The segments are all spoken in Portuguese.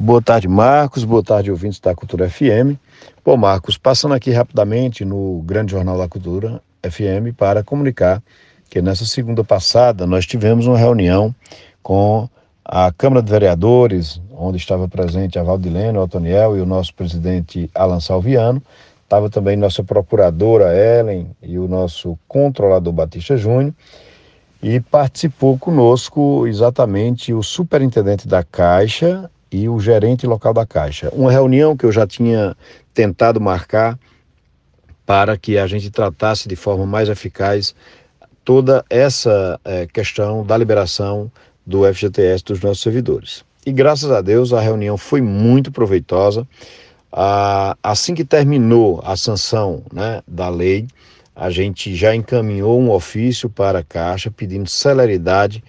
Boa tarde, Marcos. Boa tarde, ouvintes da Cultura FM. Bom, Marcos, passando aqui rapidamente no Grande Jornal da Cultura FM para comunicar que nessa segunda passada nós tivemos uma reunião com a Câmara de Vereadores, onde estava presente a Valdilene, o Otoniel e o nosso presidente Alan Salviano. Estava também nossa procuradora Ellen e o nosso controlador Batista Júnior. E participou conosco exatamente o superintendente da Caixa e o gerente local da Caixa. Uma reunião que eu já tinha tentado marcar para que a gente tratasse de forma mais eficaz toda essa questão da liberação do FGTS dos nossos servidores. E graças a Deus a reunião foi muito proveitosa. Assim que terminou a sanção, da lei, a gente já encaminhou um ofício para a Caixa pedindo celeridade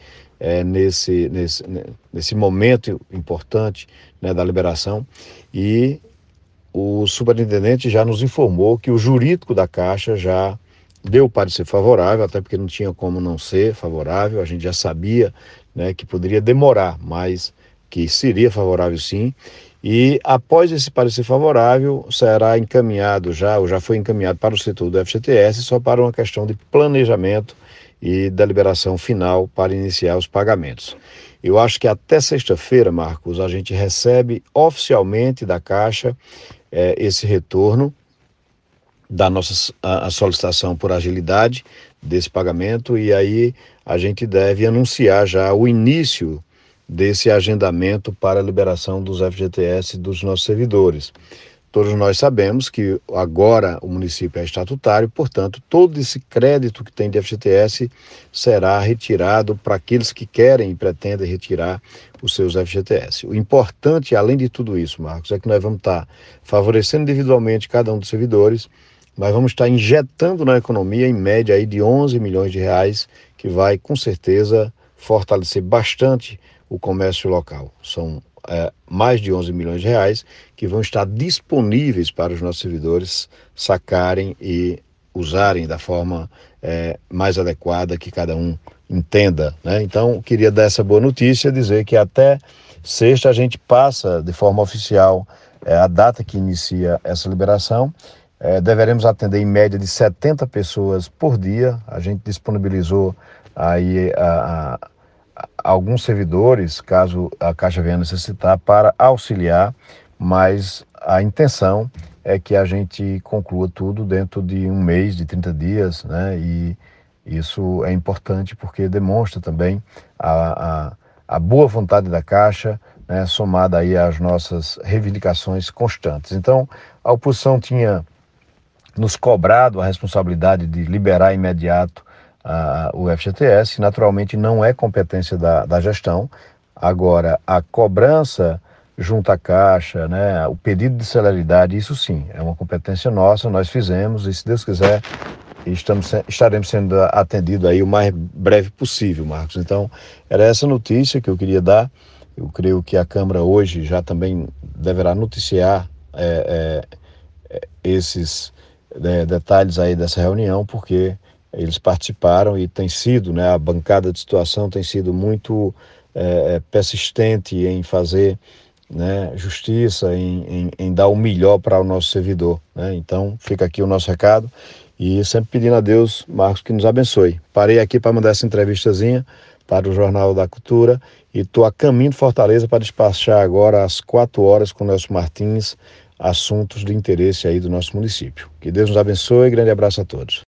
nesse momento importante, da liberação, e o superintendente já nos informou que o jurídico da Caixa já deu parecer favorável, até porque não tinha como não ser favorável, a gente já sabia, que poderia demorar, mas que seria favorável sim. E após esse parecer favorável, será encaminhado ou já foi encaminhado para o setor do FGTS, só para uma questão de planejamento e da liberação final para iniciar os pagamentos. Eu acho que até sexta-feira, Marcos, a gente recebe oficialmente da Caixa esse retorno da nossa a solicitação por agilidade desse pagamento, e aí a gente deve anunciar já o início desse agendamento para a liberação dos FGTS dos nossos servidores. Todos nós sabemos que agora o município é estatutário, portanto, todo esse crédito que tem de FGTS será retirado para aqueles que querem e pretendem retirar os seus FGTS. O importante, além de tudo isso, Marcos, é que nós vamos estar favorecendo individualmente cada um dos servidores, nós vamos estar injetando na economia em média aí de 11 milhões de reais, que vai com certeza fortalecer bastante o comércio local. São mais de 11 milhões de reais que vão estar disponíveis para os nossos servidores sacarem e usarem da forma mais adequada que cada um entenda, Então, queria dar essa boa notícia, dizer que até sexta a gente passa de forma oficial a data que inicia essa liberação. Deveremos atender em média de 70 pessoas por dia. A gente disponibilizou aí alguns servidores, caso a Caixa venha necessitar, para auxiliar, mas a intenção é que a gente conclua tudo dentro de um mês, de 30 dias, E isso é importante porque demonstra também a boa vontade da Caixa, somada aí às nossas reivindicações constantes. Então, a oposição tinha nos cobrado a responsabilidade de liberar imediato o FGTS, naturalmente não é competência da gestão. Agora, a cobrança junto à Caixa, o pedido de celeridade, isso sim, é uma competência nossa, nós fizemos, e se Deus quiser, estaremos sendo atendidos aí o mais breve possível, Marcos. Então, era essa notícia que eu queria dar. Eu creio que a Câmara hoje já também deverá noticiar esses detalhes aí dessa reunião, porque eles participaram e tem sido, a bancada de situação tem sido muito persistente em fazer justiça, em dar o melhor para o nosso servidor, Então, fica aqui o nosso recado e sempre pedindo a Deus, Marcos, que nos abençoe. Parei aqui para mandar essa entrevistazinha para o Jornal da Cultura e estou a caminho de Fortaleza para despachar agora às 4 horas com o Nelson Martins assuntos de interesse aí do nosso município. Que Deus nos abençoe e grande abraço a todos.